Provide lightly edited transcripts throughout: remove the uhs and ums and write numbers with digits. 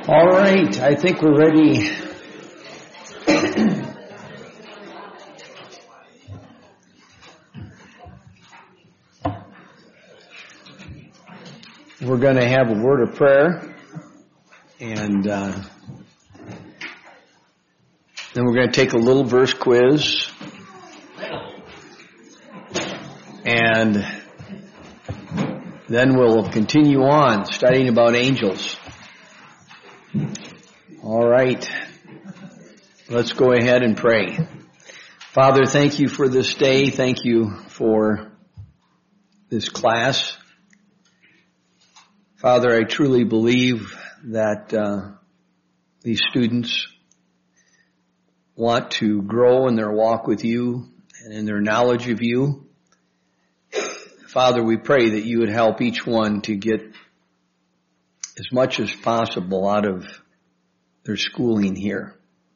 All right, I think we're ready. We're going to have a word of prayer, and then we're going to take a little verse quiz, and then we'll continue on studying about angels. All right, let's go ahead and pray. Father, thank you for this day. Thank you for this class. Father, I truly believe that these students want to grow in their walk with you and in their knowledge of you. Father, we pray that you would help each one to get as much as possible out of their schooling here.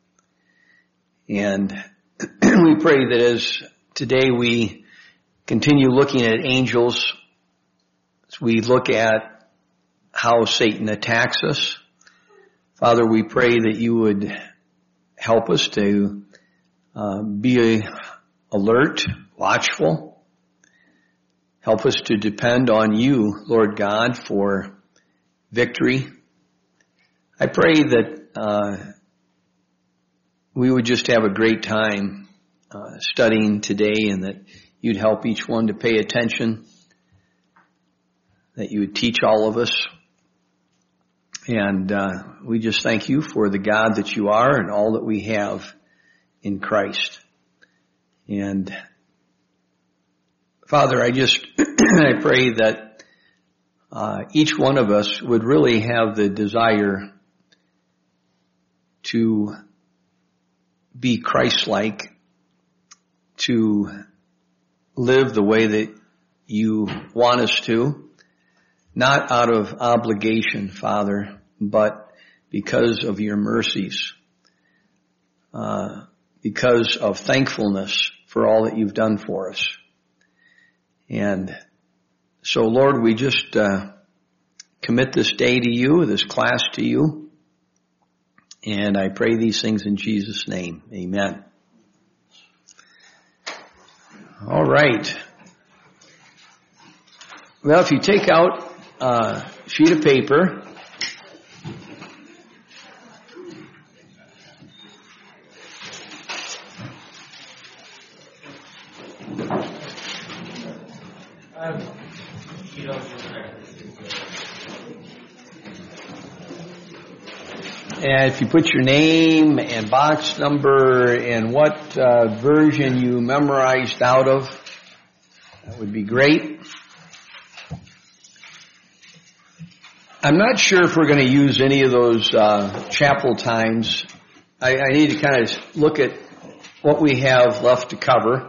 And we pray that as today we continue looking at angels, as we look at how Satan attacks us, Father, we pray that you would help us to be alert, watchful. Help us to depend on you, Lord God, for victory. I pray that we would just have a great time studying today, and that you'd help each one to pay attention, that you would teach all of us. And we just thank you for the God that you are and all that we have in Christ. And Father, I pray that each one of us would really have the desire to be Christ-like, to live the way that you want us to, not out of obligation, Father, but because of your mercies, because of thankfulness for all that you've done for us. And so, Lord, we just commit this day to you, this class to you. And I pray these things in Jesus' name. Amen. All right. Well, if you take out a sheet of paper, and if you put your name and box number and what version you memorized out of, that would be great. I'm not sure if we're going to use any of those chapel times. I need to kind of look at what we have left to cover.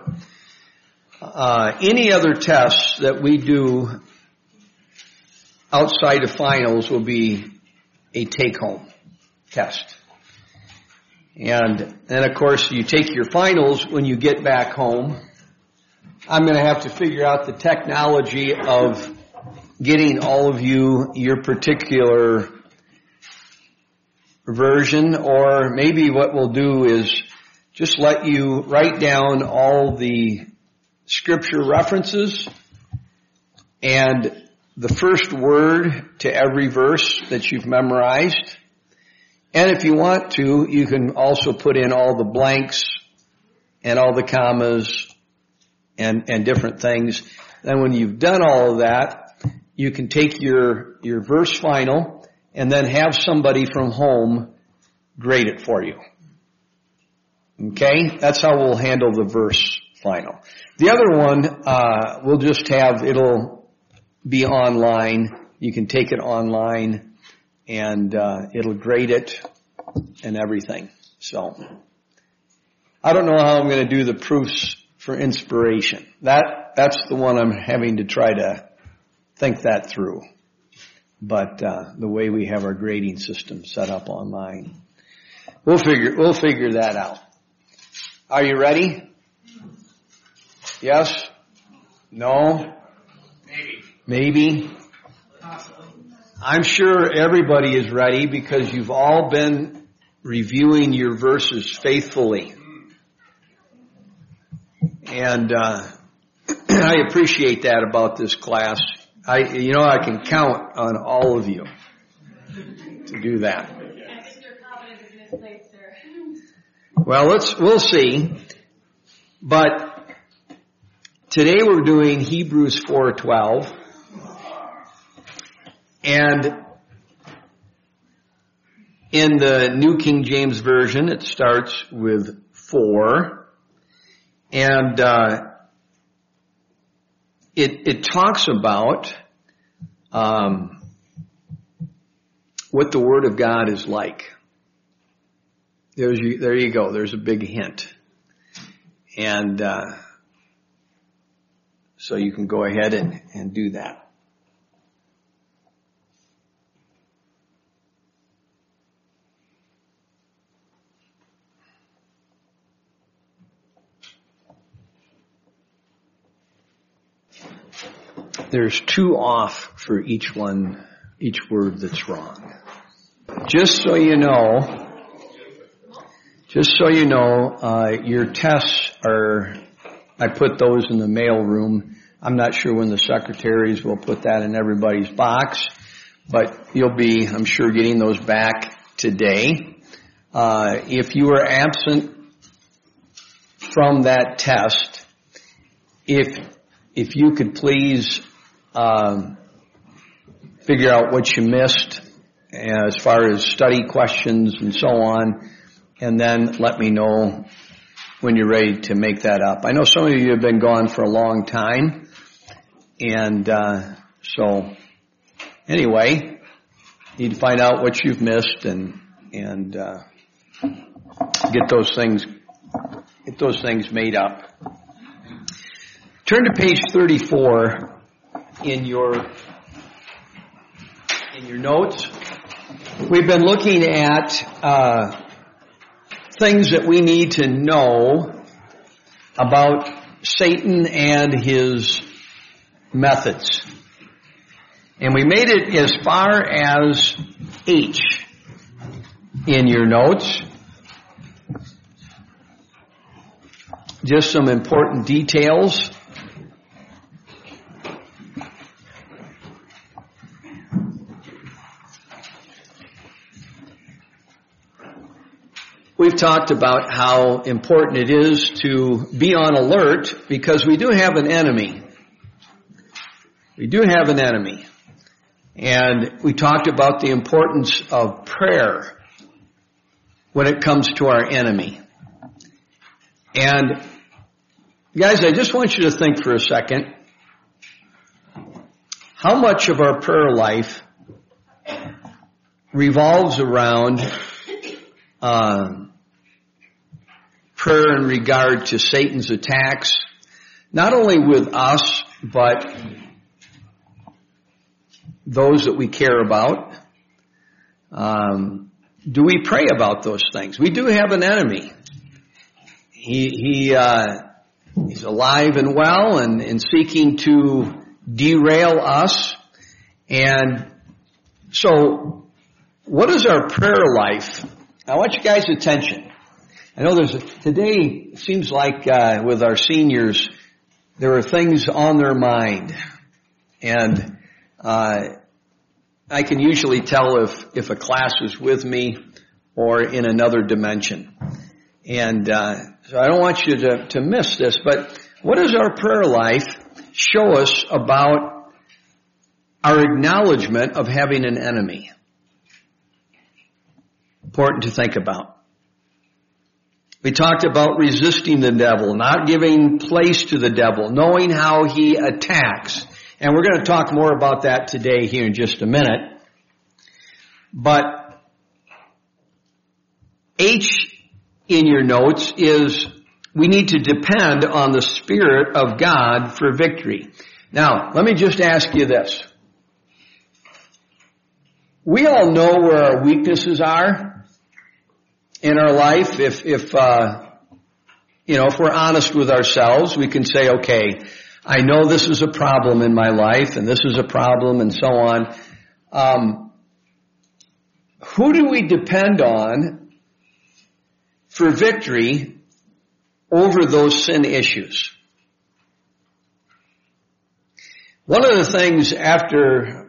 Any other tests that we do outside of finals will be a take-home test. And then, of course, you take your finals when you get back home. I'm going to have to figure out the technology of getting all of you your particular version, or maybe what we'll do is just let you write down all the scripture references and the first word to every verse that you've memorized. And if you want to, you can also put in all the blanks and all the commas and different things. Then when you've done all of that, you can take your verse final and then have somebody from home grade it for you. Okay? That's how we'll handle the verse final. The other one, we'll just have, it'll be online. You can take it online and it'll grade it and everything. So, I don't know how I'm going to do the proofs for inspiration. That's the one I'm having to try to think that through. But the way we have our grading system set up online, we'll figure that out. Are you ready? Yes? No? Maybe. Maybe? Possibly. I'm sure everybody is ready because you've all been reviewing your verses faithfully. And I appreciate that about this class. I can count on all of you to do that. I think your confidence is misplaced, sir. Well, we'll see. But today we're doing Hebrews 4:12. And in the New King James Version, it starts with 4. And it talks about what the Word of God is like. There you go. There's a big hint. And so you can go ahead and do that. There's 2 off for each word that's wrong. Just so you know, your tests I put those in the mail room. I'm not sure when the secretaries will put that in everybody's box, but you'll be, I'm sure, getting those back today. If you are absent from that test, if you could please figure out what you missed as far as study questions and so on, and then let me know when you're ready to make that up. I know some of you have been gone for a long time, and so anyway, need to find out what you've missed and get those things made up. Turn to page 34 in your notes. We've been looking at things that we need to know about Satan and his methods. And we made it as far as H in your notes. Just some important details. We've talked about how important it is to be on alert because we do have an enemy. We do have an enemy. And we talked about the importance of prayer when it comes to our enemy. And guys, I just want you to think for a second, how much of our prayer life revolves around prayer in regard to Satan's attacks, not only with us, but those that we care about. Do we pray about those things? We do have an enemy. He's alive and well and seeking to derail us. And so what is our prayer life? I want you guys' attention. I know today it seems like with our seniors, there are things on their mind. And I can usually tell if a class is with me or in another dimension. And so I don't want you to miss this, but what does our prayer life show us about our acknowledgement of having an enemy? Important to think about. We talked about resisting the devil, not giving place to the devil, knowing how he attacks. And we're going to talk more about that today here in just a minute. But H in your notes is we need to depend on the Spirit of God for victory. Now, let me just ask you this. We all know where our weaknesses are in our life. If we're honest with ourselves, we can say, okay, I know this is a problem in my life and this is a problem and so on. who do we depend on for victory over those sin issues? One of the things after,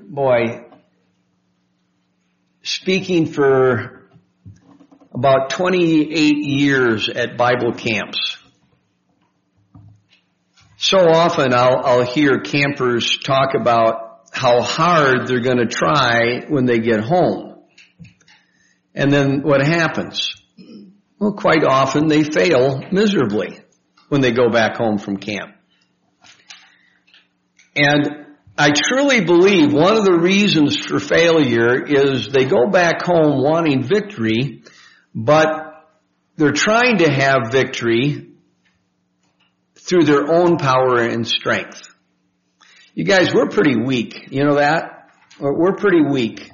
speaking for about 28 years at Bible camps, so often I'll hear campers talk about how hard they're going to try when they get home. And then what happens? Well, quite often they fail miserably when they go back home from camp. And I truly believe one of the reasons for failure is they go back home wanting victory, but they're trying to have victory through their own power and strength. You guys, we're pretty weak. You know that? We're pretty weak.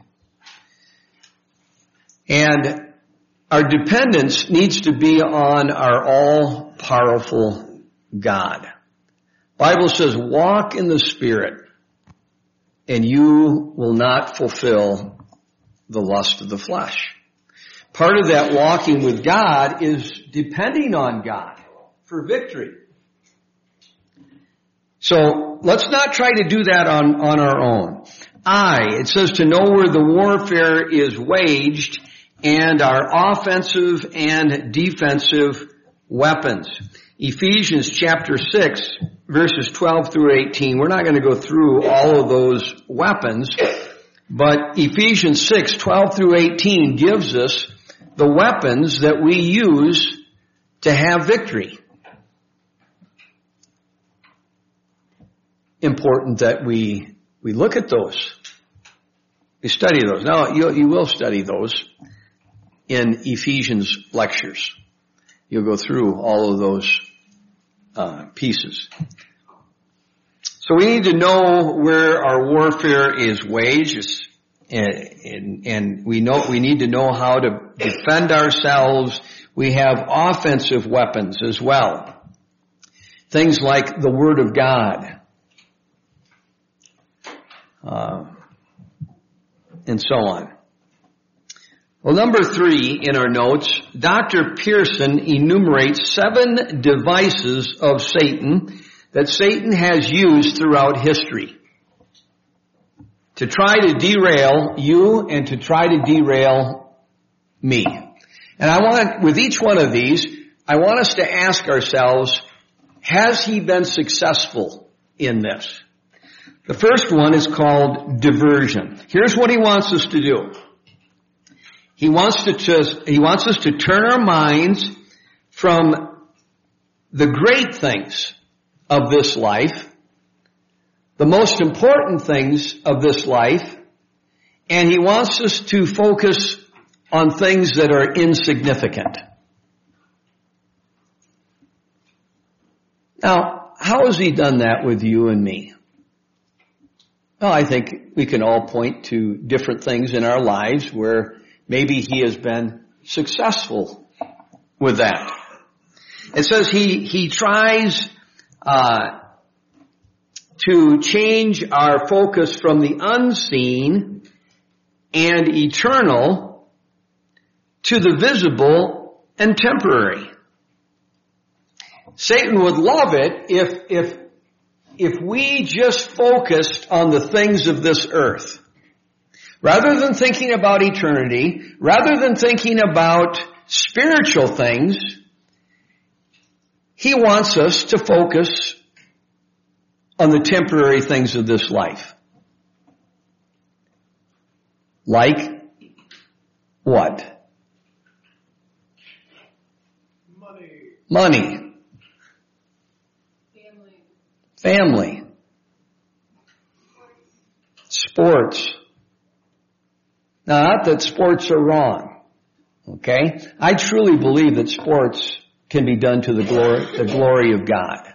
And our dependence needs to be on our all-powerful God. Bible says, walk in the Spirit, and you will not fulfill the lust of the flesh. Part of that walking with God is depending on God for victory. So let's not try to do that on our own. It says to know where the warfare is waged and our offensive and defensive weapons. Ephesians chapter 6, verses 12 through 18. We're not going to go through all of those weapons, but Ephesians 6, 12 through 18 gives us the weapons that we use to have victory. Important that we look at those. We study those. Now, you will study those in Ephesians lectures. You'll go through all of those pieces. So we need to know where our warfare is waged, and we need to know how to defend ourselves. We have offensive weapons as well. Things like the Word of God. And so on. Well, number 3 in our notes, Dr. Pearson enumerates 7 devices of Satan that Satan has used throughout history to try to derail you and to try to derail me. And with each one of these, I want us to ask ourselves, has he been successful in this? The first one is called diversion. Here's what he wants us to do. He wants us to turn our minds from the great things of this life, the most important things of this life, and he wants us to focus on things that are insignificant. Now, how has he done that with you and me? Well, I think we can all point to different things in our lives where maybe he has been successful with that. It says he tries to change our focus from the unseen and eternal to the visible and temporary. Satan would love it if we just focused on the things of this earth. Rather than thinking about eternity, rather than thinking about spiritual things, he wants us to focus on the temporary things of this life. Like what? Money. Family. Sports. Now, not that sports are wrong, okay? I truly believe that sports can be done to the glory of God.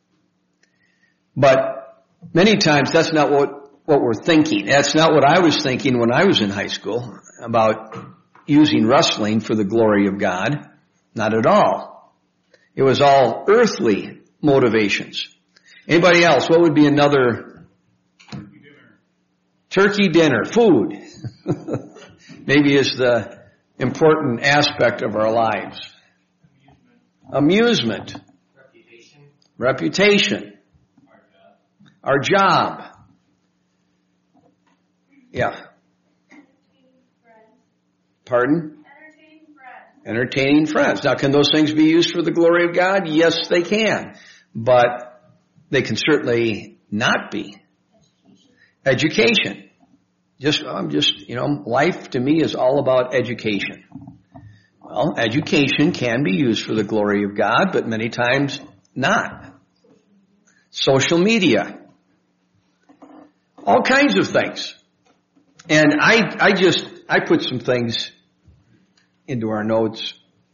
But many times that's not what we're thinking. That's not what I was thinking when I was in high school about using wrestling for the glory of God. Not at all. It was all earthly motivations. Anybody else? What would be another? Turkey dinner, food, maybe is the important aspect of our lives. Amusement. Reputation. Our job. Yeah. Pardon? Entertaining friends. Now, can those things be used for the glory of God? Yes, they can. But they can certainly not be. Education. Life to me is all about education. Well, education can be used for the glory of God, but many times not. Social media. All kinds of things. And I put some things into our notes.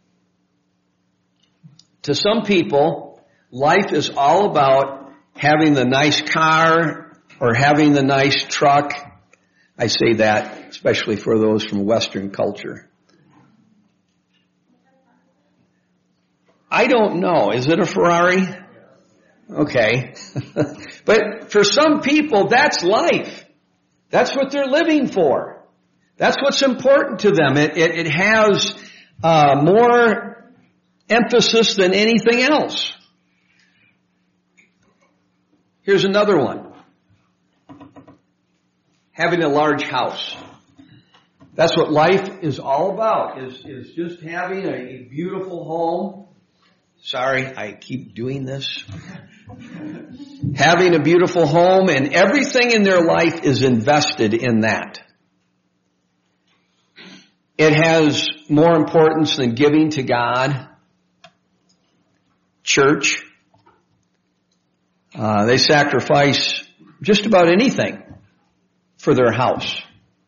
To some people, life is all about having the nice car or having the nice truck. I say that especially for those from Western culture. I don't know. Is it a Ferrari? Okay. But for some people, that's life. That's what they're living for. That's what's important to them. It has more emphasis than anything else. Here's another one. Having a large house. That's what life is all about, is just having a beautiful home. Sorry, I keep doing this. Having a beautiful home, and everything in their life is invested in that. It has more importance than giving to God. Church. They sacrifice just about anything for their house.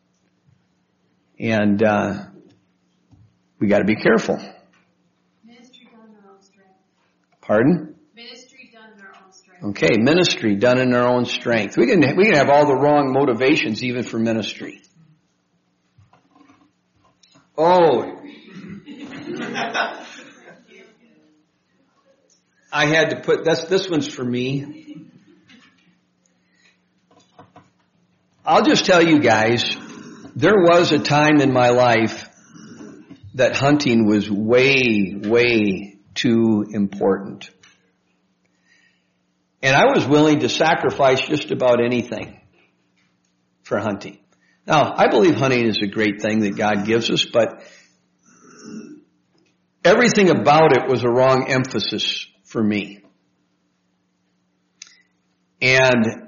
And we got to be careful. Ministry done in our own strength. Pardon? Ministry done in our own strength. Okay, ministry done in our own strength. We can have all the wrong motivations even for ministry. Oh. I had to put, this one's for me. I'll just tell you guys, there was a time in my life that hunting was way, way too important. And I was willing to sacrifice just about anything for hunting. Now, I believe hunting is a great thing that God gives us, but everything about it was a wrong emphasis for me. And,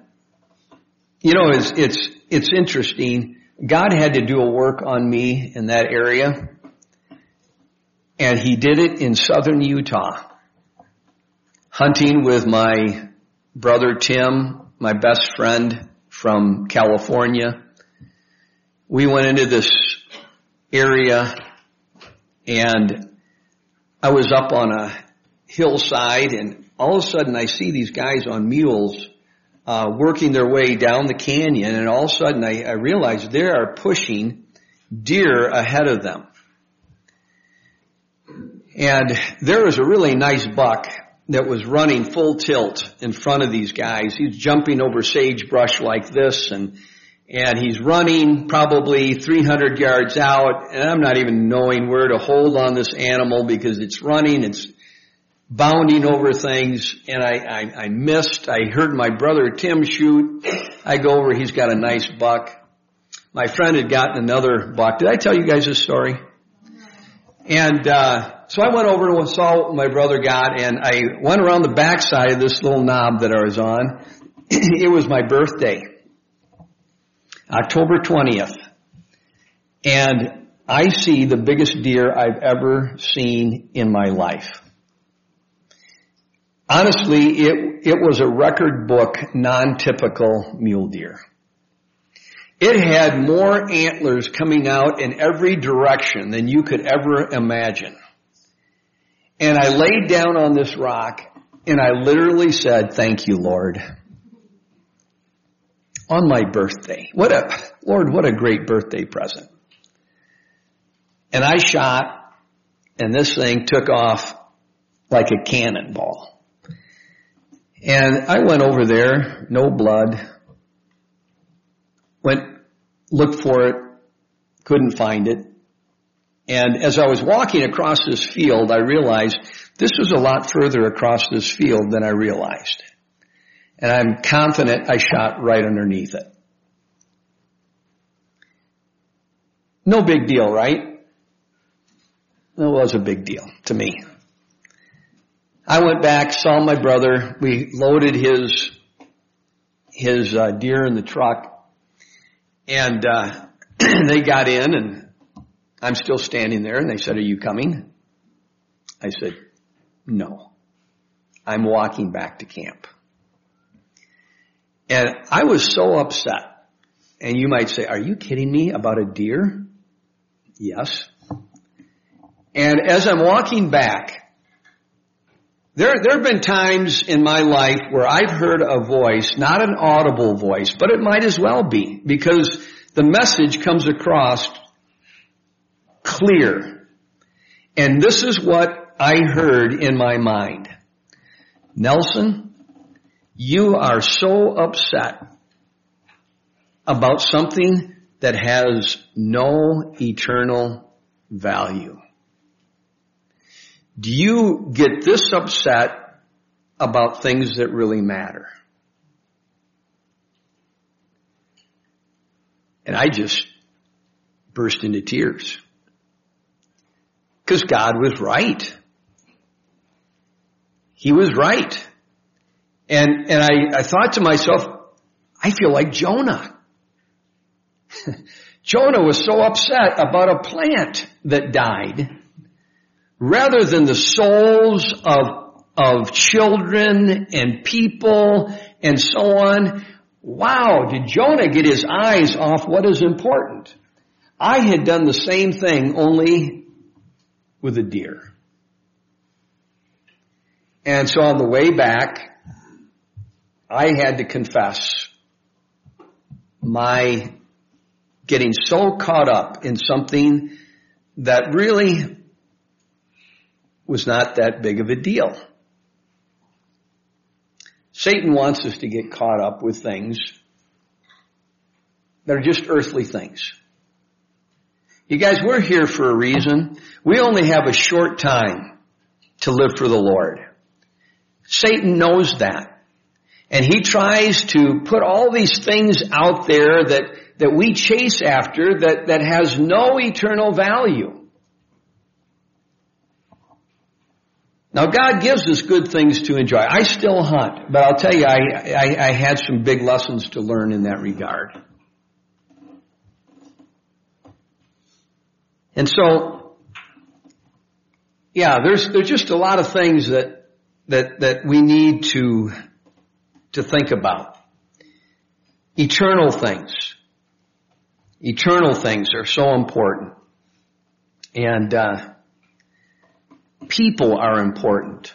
it's interesting. God had to do a work on me in that area, and He did it in southern Utah. Hunting with my brother Tim, my best friend from California. We went into this area, and I was up on a hillside, and all of a sudden I see these guys on mules working their way down the canyon, and all of a sudden I realize they are pushing deer ahead of them. And there was a really nice buck that was running full tilt in front of these guys. He's jumping over sagebrush like this, and he's running probably 300 yards out, and I'm not even knowing where to hold on this animal because it's running, it's bounding over things, and I missed. I heard my brother Tim shoot. I go over, he's got a nice buck. My friend had gotten another buck. Did I tell you guys this story? And so I went over and saw what my brother got, and I went around the backside of this little knob that I was on. It was my birthday, October 20th. And I see the biggest deer I've ever seen in my life. Honestly, it was a record book, non-typical mule deer. It had more antlers coming out in every direction than you could ever imagine. And I laid down on this rock, and I literally said, "Thank you, Lord." On my birthday. What a great birthday present. And I shot, and this thing took off like a cannonball. And I went over there, no blood, went looked for it, couldn't find it. And as I was walking across this field, I realized this was a lot further across this field than I realized. And I'm confident I shot right underneath it. No big deal, right? It was a big deal to me. I went back, saw my brother. We loaded his deer in the truck, and they got in, and I'm still standing there, and they said, "Are you coming?" I said, "No, I'm walking back to camp." And I was so upset. And you might say, "Are you kidding me about a deer?" Yes. And as I'm walking back, there have been times in my life where I've heard a voice, not an audible voice, but it might as well be, because the message comes across clear. And this is what I heard in my mind. Nelson, you are so upset about something that has no eternal value. Do you get this upset about things that really matter? And I just burst into tears. Because God was right. He was right. And I thought to myself, I feel like Jonah. Jonah was so upset about a plant that died rather than the souls of children and people and so on. Wow, did Jonah get his eyes off what is important? I had done the same thing, only with a deer. And so on the way back, I had to confess my getting so caught up in something that really was not that big of a deal. Satan wants us to get caught up with things that are just earthly things. You guys, we're here for a reason. We only have a short time to live for the Lord. Satan knows that. And he tries to put all these things out there that we chase after that has no eternal value. Now, God gives us good things to enjoy. I still hunt, but I'll tell you, I had some big lessons to learn in that regard. And so, yeah, there's just a lot of things that we need to think about. Eternal things. Eternal things are so important. And people are important.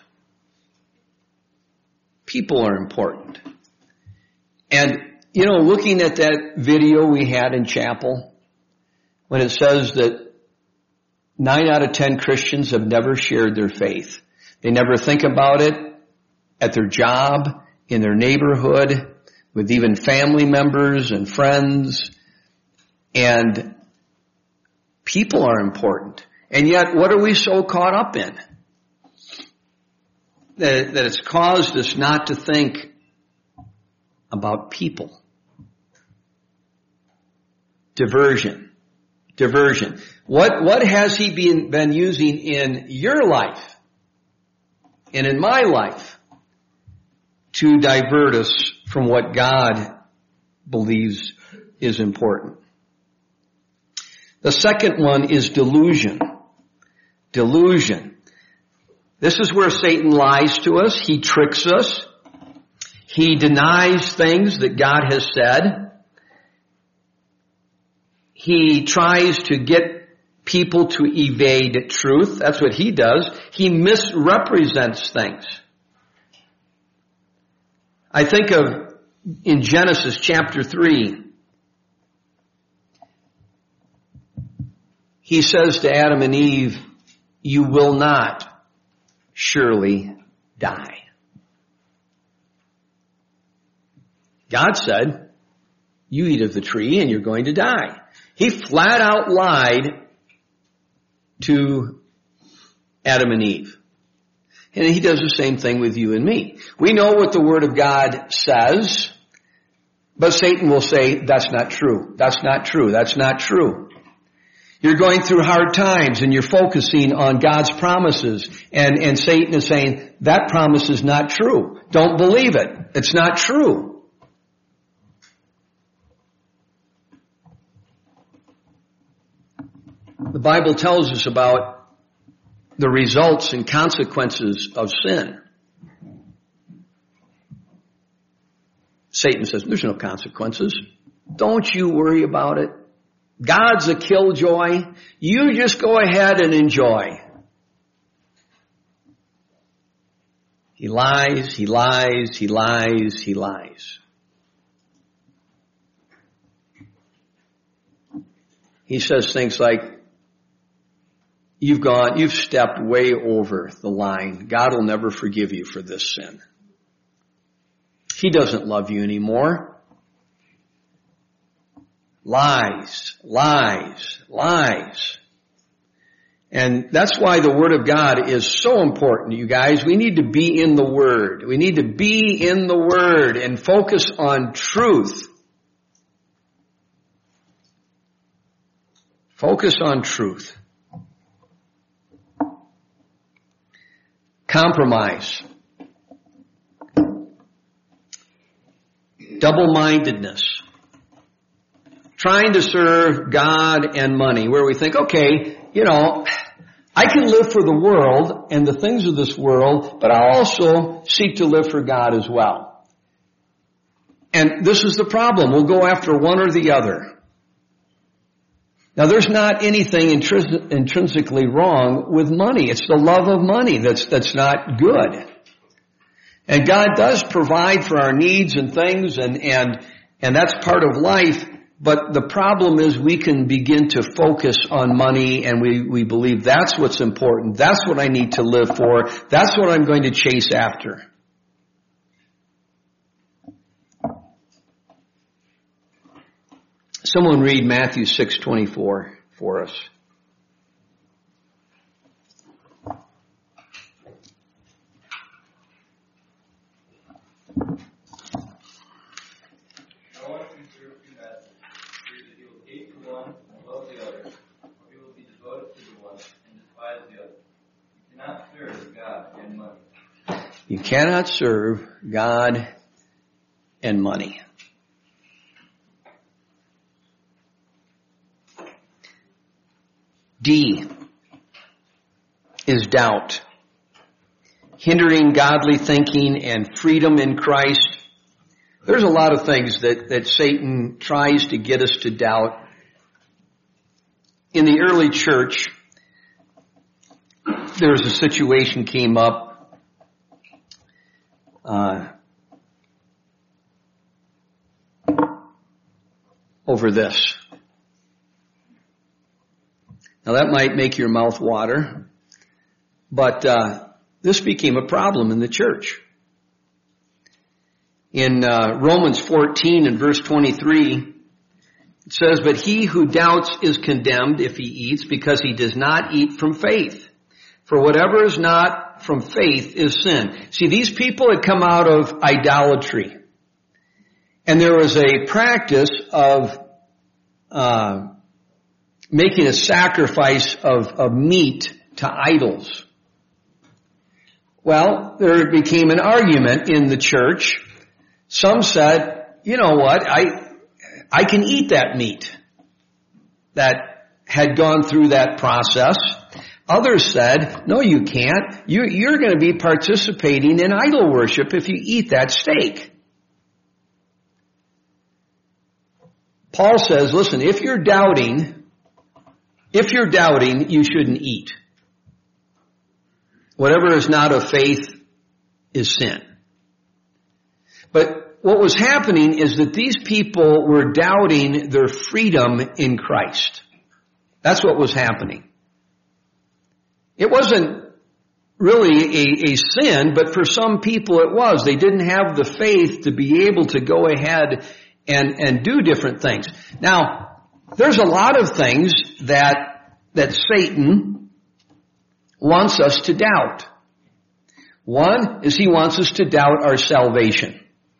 People are important. And, you know, looking at that video we had in chapel, when it says that 9 out of 10 Christians have never shared their faith. They never think about it at their job, in their neighborhood, with even family members and friends. And people are important. And yet, what are we so caught up in? That it's caused us not to think about people. Diversion. What has he been using in your life and in my life to divert us from what God believes is important? The second one is delusion. Delusion. This is where Satan lies to us. He tricks us. He denies things that God has said. He tries to get people to evade truth. That's what he does. He misrepresents things. I think of in Genesis chapter 3, he says to Adam and Eve, "You will not surely die." God said, You eat of the tree and you're going to die. He flat out lied to Adam and Eve. And he does the same thing with you and me. We know what the Word of God says, but Satan will say, that's not true. That's not true. That's not true. You're going through hard times and you're focusing on God's promises. And Satan is saying, that promise is not true. Don't believe it. It's not true. The Bible tells us about the results and consequences of sin. Satan says, there's no consequences. Don't you worry about it. God's a killjoy. You just go ahead and enjoy. He lies, he lies, he lies, he lies. He says things like, you've stepped way over the line. God will never forgive you for this sin. He doesn't love you anymore. Lies, lies, lies. And that's why the Word of God is so important, you guys. We need to be in the Word. We need to be in the Word and focus on truth. Focus on truth. Compromise. Double-mindedness. Trying to serve God and money, where we think, okay, I can live for the world and the things of this world, but I also seek to live for God as well. And this is the problem. We'll go after one or the other. Now, there's not anything intrinsically wrong with money. It's the love of money that's not good. And God does provide for our needs and things, and that's part of life. But the problem is we can begin to focus on money, and we believe that's what's important. That's what I need to live for. That's what I'm going to chase after. Someone read Matthew 6:24 for us. You cannot serve God and money. D is doubt, hindering godly thinking and freedom in Christ. There's a lot of things that Satan tries to get us to doubt. In the early church, there was a situation came up over this. Now that might make your mouth water, but this became a problem in the church. In Romans 14 and verse 23, it says, "But he who doubts is condemned if he eats, because he does not eat from faith. For whatever is not from faith is sin." See, these people had come out of idolatry. And there was a practice of making a sacrifice of meat to idols. Well, there became an argument in the church. Some said, you know what, I can eat that meat that had gone through that process. Others said, no, you can't. You're going to be participating in idol worship if you eat that steak. Paul says, listen, if you're doubting, you shouldn't eat. Whatever is not of faith is sin. But what was happening is that these people were doubting their freedom in Christ. That's what was happening. It wasn't really a sin, but for some people it was. They didn't have the faith to be able to go ahead and do different things. Now, there's a lot of things that Satan wants us to doubt. One is he wants us to doubt our salvation.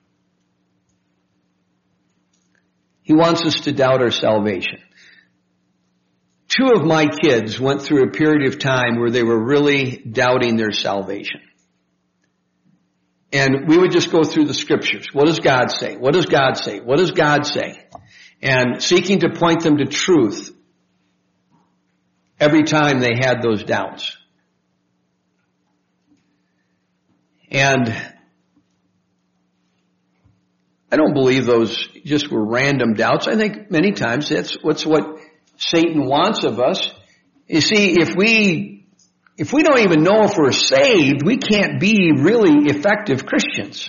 He wants us to doubt our salvation. 2 of my kids went through a period of time where they were really doubting their salvation. And we would just go through the scriptures. What does God say? What does God say? What does God say? And seeking to point them to truth every time they had those doubts. And I don't believe those just were random doubts. I think many times that's what Satan wants of us. You see, if we don't even know if we're saved, we can't be really effective Christians.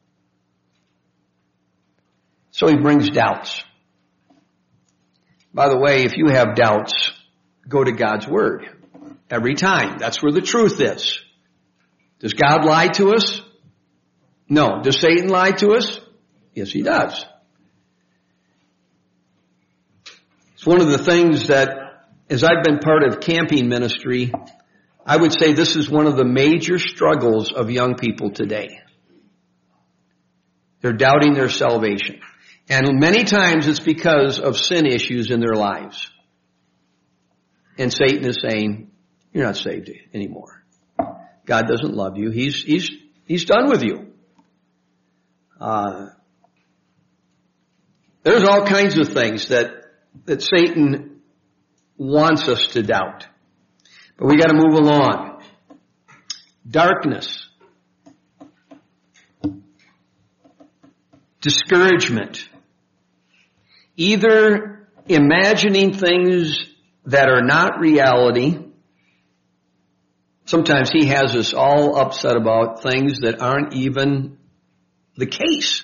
So he brings doubts. By the way, if you have doubts, go to God's Word every time. That's where the truth is. Does God lie to us? No. Does Satan lie to us? Yes, he does. It's one of the things that, as I've been part of camping ministry, I would say this is one of the major struggles of young people today. They're doubting their salvation. And many times it's because of sin issues in their lives. And Satan is saying, you're not saved anymore. God doesn't love you. He's done with you. There's all kinds of things that Satan wants us to doubt. But we got to move along. Darkness. Discouragement. Either imagining things that are not reality. Sometimes he has us all upset about things that aren't even the case.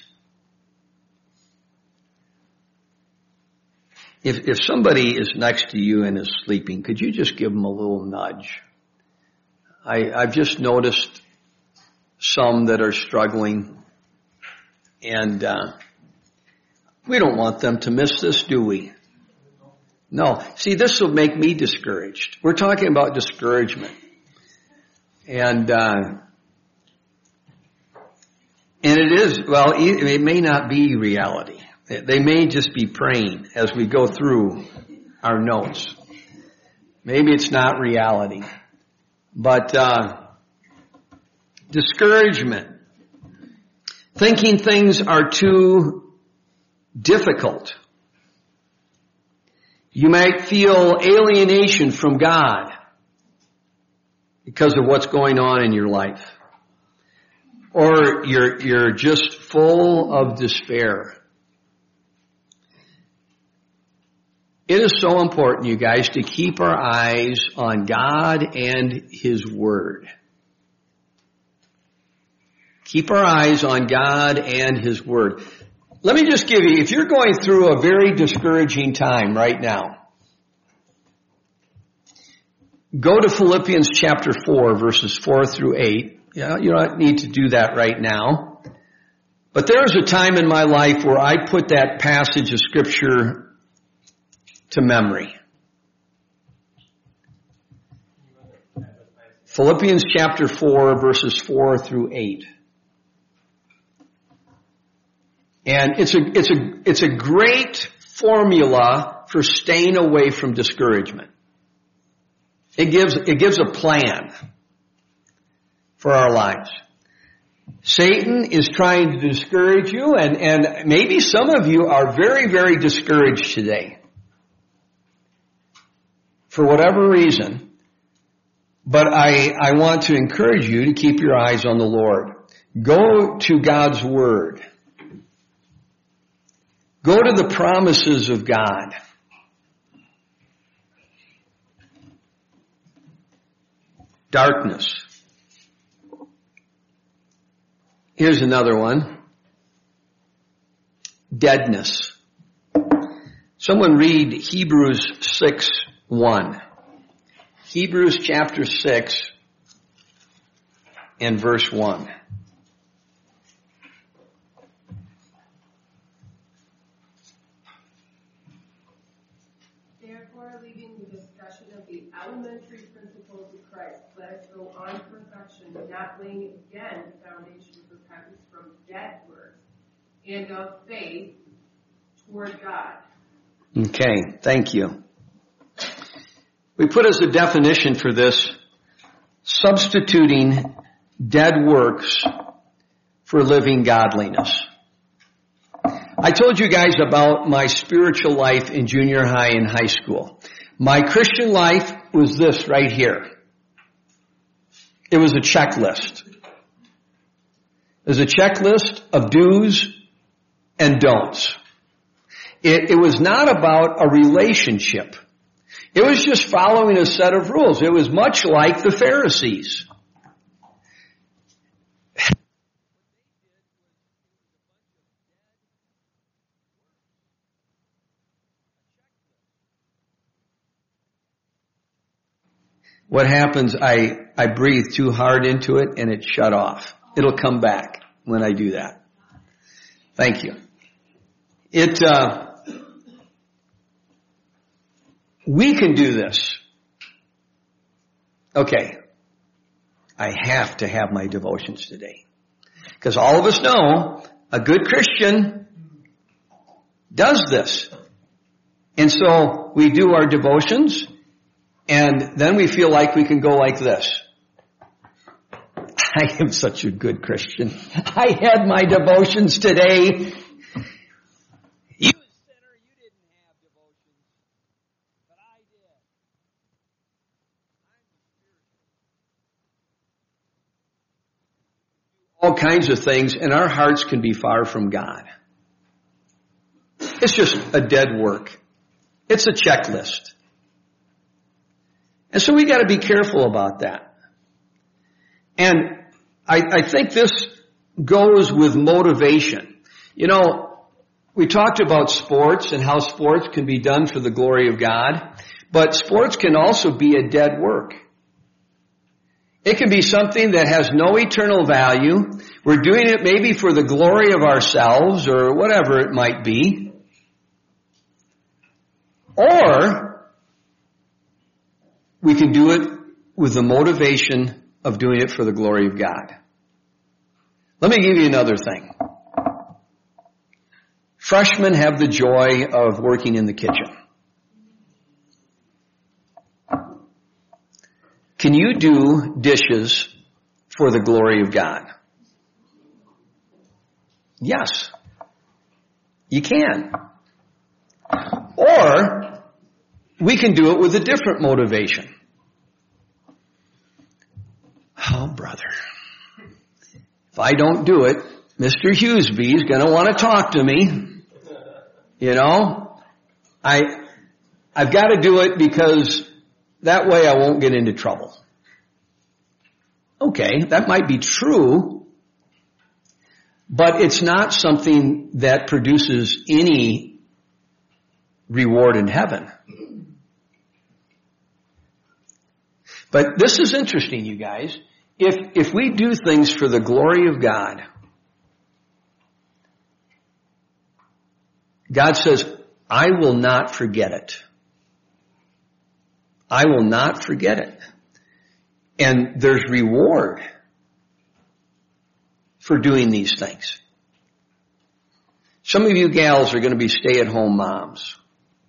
If somebody is next to you and is sleeping, could you just give them a little nudge? I've just noticed some that are struggling, and we don't want them to miss this, do we? No. See, this will make me discouraged. We're talking about discouragement. And it is, well, it may not be reality. They may just be praying as we go through our notes. Maybe it's not reality. But discouragement. Thinking things are too difficult. You might feel alienation from God because of what's going on in your life. Or you're just full of despair. It is so important, you guys, to keep our eyes on God and His Word. Keep our eyes on God and His Word. Let me just give you, if you're going through a very discouraging time right now, go to Philippians chapter 4, verses 4 through 8. Yeah, you don't need to do that right now. But there was a time in my life where I put that passage of Scripture to memory. Philippians chapter 4, verses 4 through 8. And it's a great formula for staying away from discouragement. It gives a plan for our lives. Satan is trying to discourage you, and maybe some of you are very, very discouraged today. For whatever reason. But I want to encourage you to keep your eyes on the Lord. Go to God's Word. Go to the promises of God. Darkness. Here's another one. Deadness. Someone read Hebrews 6:1. Hebrews chapter 6 and verse 1. not laying again the foundation of repentance from dead works and of faith toward God. Okay, thank you. We put as a definition for this, substituting dead works for living godliness. I told you guys about my spiritual life in junior high and high school. My Christian life was this right here. It was a checklist. It was a checklist of do's and don'ts. It was not about a relationship. It was just following a set of rules. It was much like the Pharisees. What happens, I breathe too hard into it and it shut off. It'll come back when I do that. Thank you. We can do this. Okay. I have to have my devotions today. Because all of us know a good Christian does this. And so we do our devotions and then we feel like we can go like this. I am such a good Christian. I had my devotions today. You sinner, you didn't have devotions, but I did. All kinds of things, and our hearts can be far from God. It's just a dead work. It's a checklist. And so we got to be careful about that. And I think this goes with motivation. You know, we talked about sports and how sports can be done for the glory of God, but sports can also be a dead work. It can be something that has no eternal value. We're doing it maybe for the glory of ourselves or whatever it might be. Or we can do it with the motivation of doing it for the glory of God. Let me give you another thing. Freshmen have the joy of working in the kitchen. Can you do dishes for the glory of God? Yes, you can. Or we can do it with a different motivation. Oh, brother, if I don't do it, Mr. Hughesby is going to want to talk to me. You know, I've got to do it because that way I won't get into trouble. Okay, that might be true, but it's not something that produces any reward in heaven. But this is interesting, you guys. If we do things for the glory of God, God says, I will not forget it. I will not forget it. And there's reward for doing these things. Some of you gals are going to be stay-at-home moms.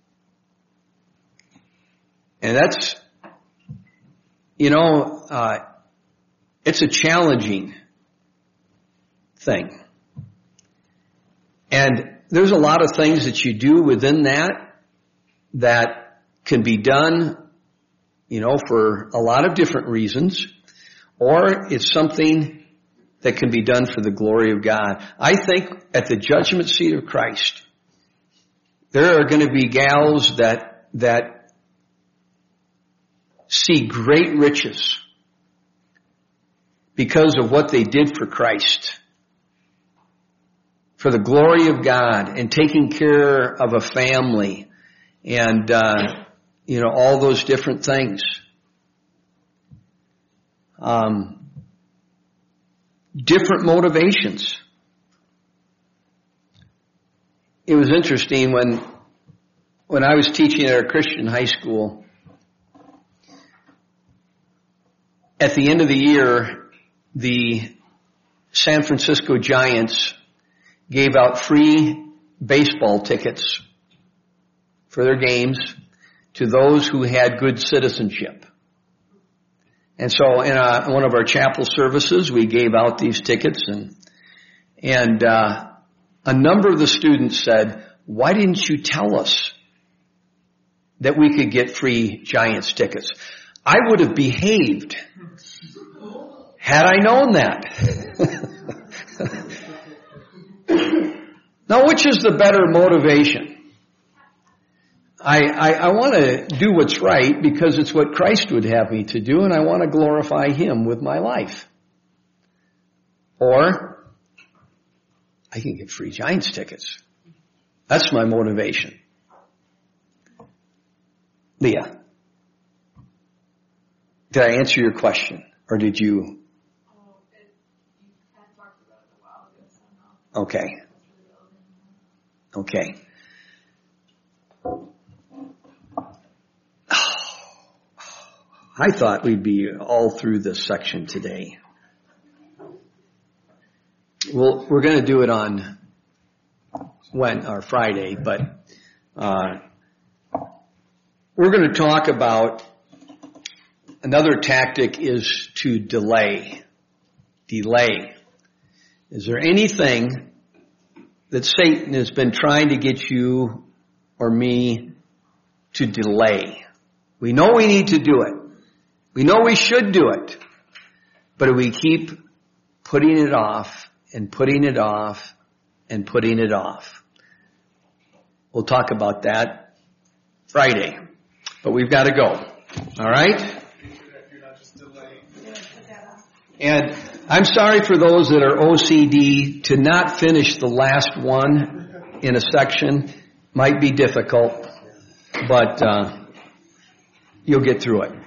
And that's, you know, it's a challenging thing. And there's a lot of things that you do within that can be done, you know, for a lot of different reasons, or it's something that can be done for the glory of God. I think at the judgment seat of Christ, there are going to be gals that see great riches because of what they did for Christ, for the glory of God, and taking care of a family, and you know, all those different things. Different motivations. It was interesting when I was teaching at a Christian high school, at the end of the year, the San Francisco Giants gave out free baseball tickets for their games to those who had good citizenship. And so in one of our chapel services, we gave out these tickets, and a number of the students said, "Why didn't you tell us that we could get free Giants tickets?" I would have behaved had I known that. Now, which is the better motivation? I want to do what's right because it's what Christ would have me to do, and I want to glorify Him with my life. Or I can get free Giants tickets. That's my motivation. Leah, did I answer your question, or did you? You kind of talked about it a while ago, so no. Okay. Okay. I thought we'd be all through this section today. Well, we're going to do it on Friday, but we're going to talk about another tactic is to delay. Delay. Is there anything that Satan has been trying to get you or me to delay? We know we need to do it. We know we should do it. But we keep putting it off and putting it off and putting it off. We'll talk about that Friday. But we've got to go. All right? And I'm sorry for those that are OCD. To not finish the last one in a section might be difficult, but you'll get through it.